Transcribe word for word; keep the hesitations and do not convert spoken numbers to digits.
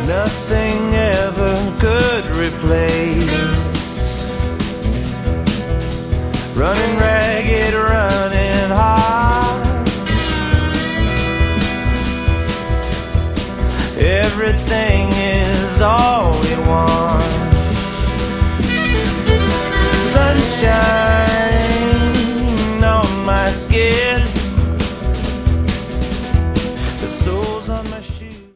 nothing ever could replace. Running ragged, running hard, everything is all we want. Sunshine